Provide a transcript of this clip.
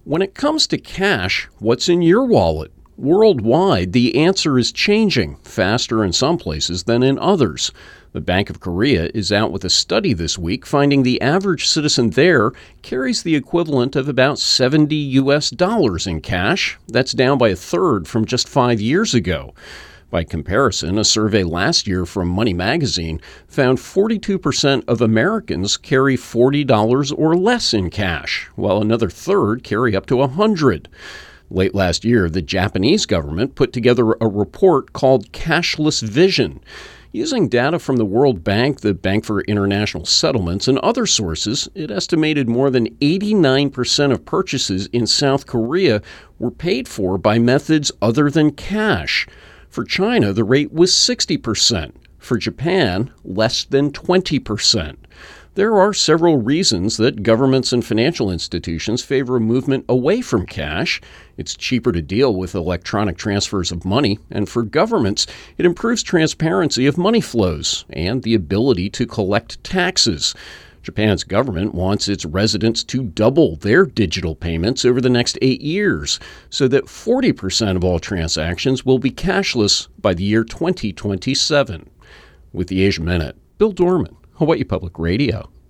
When it comes to cash, what's in your wallet? Worldwide, the answer is changing, faster in some places than in others. The Bank of Korea is out with a study this week finding the average citizen there carries the equivalent of about $70 in cash. That's down by a third from just 5 years ago. By comparison, a survey last year from Money Magazine found 42% of Americans carry $40 or less in cash, while another third carry up to $100. Late last year, the Japanese government put together a report called Cashless Vision. Using data from the World Bank, the Bank for International Settlements, and other sources, it estimated more than 89% of purchases in South Korea were paid for by methods other than cash. For China, the rate was 60%. For Japan, less than 20%. There are several reasons that governments and financial institutions favor a movement away from cash. It's cheaper to deal with electronic transfers of money, and for governments, it improves transparency of money flows and the ability to collect taxes. Japan's government wants its residents to double their digital payments over the next 8 years, so that 40% of all transactions will be cashless by the year 2027. With the Asia Minute, Bill Dorman, Hawaii Public Radio.